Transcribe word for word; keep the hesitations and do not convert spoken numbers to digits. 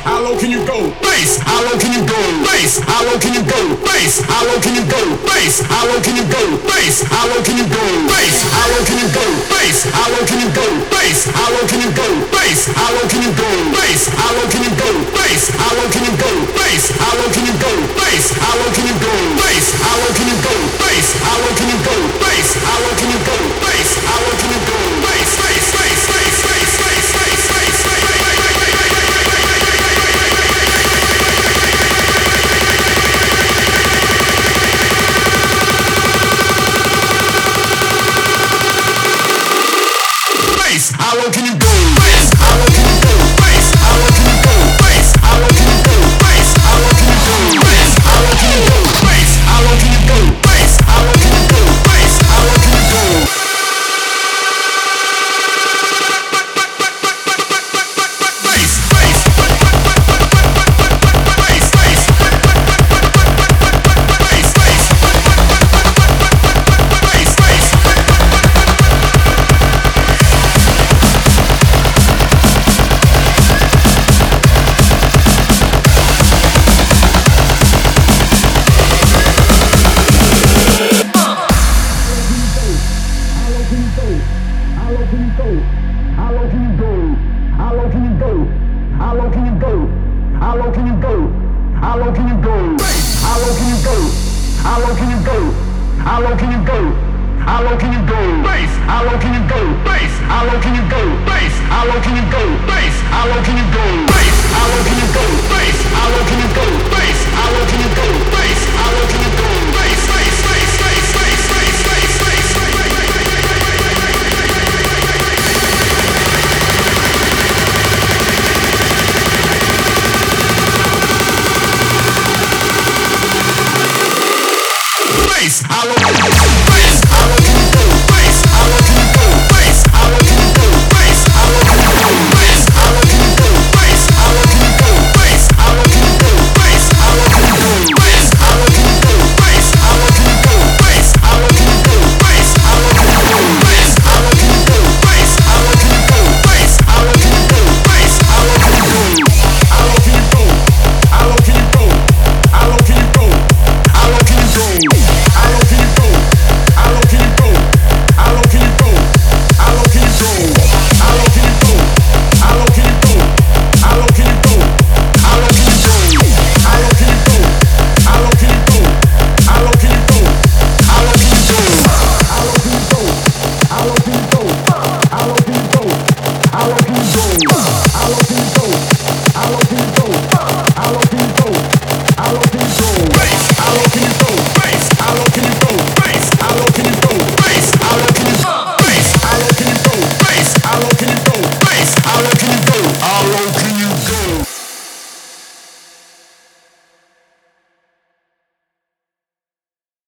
How low can you go? Bass. How low can you go? Bass. How low can you go? Bass. How low can you go? Bass. How low can you go? Bass. How low can you go? Bass. How low can you go? Bass. How low can you go? Bass. How low can you go? Bass. How low can you go? Bass. How low can you go? Bass. How low can you go? Bass. How low can you go? Bass. How low can you go? Bass. How low can you go? Bass. How low can you go? Bass. How low can you go? Bass. How low can you go? Bass. Bass. Bass. Bass. Bass. Bass. Bass. Bass. How low can you go? Bass. How low can you go? Bass. How low can you go? Bass. How low can you go? Bass. How low can you go? Bass. How low can you go? Bass. How low can you go? Bass. How low can you go? Bass. How low can you go? Bass. Bass. Bass. Bass. How low can you go? Bass. How low can you go? Bass. How low can you go? Bass.